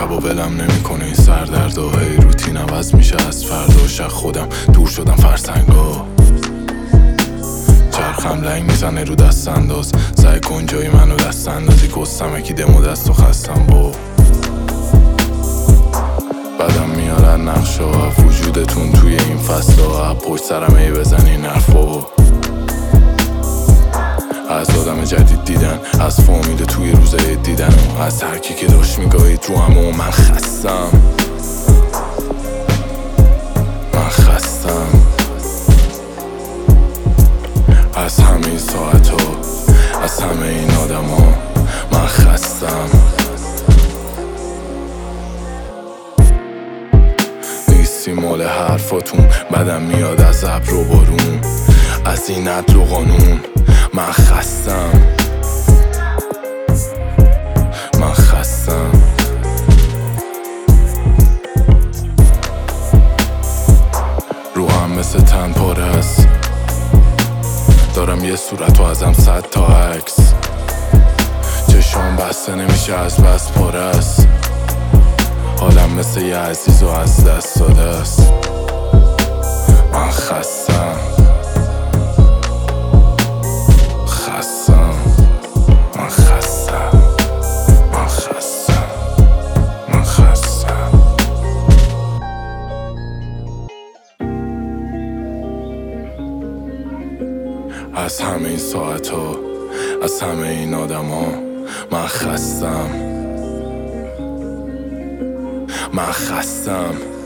شب و ولم نمیکنه این سردرد و هی روتین عوض میشه از فردا. شق خودم دور شدم فرسنگا، چرخم لنگ میزنه رو دست انداز. سعی کن جای منو دست اندازی، کستم اکی دمو دست و خستم با بدم میارن نقشه ها وجودتون توی این فصل ها. پشت سرم ای بزنین حرفا از آدم جدید دیدن، از فامیل توی روزه دیدن و از هرکی که داشت میگاهید رو هم و من خستم. از همه این ساعت ها، از همه این آدم ها من خستم. نیستی مال حرفاتون، بدم میاد از ابر و بارون، از این عدل و قانون من خستم. من خستم. روحم مثل تن پاره است، دارم یه صورت و ازم 100 تا عکس. چشام بسته نمیشه از بس پاره است، حالم مثل یه عزیز و از دست داده است. من خستم. من خستم. از همه این ساعت ها، از همه این آدم ها من خستم. من خستم.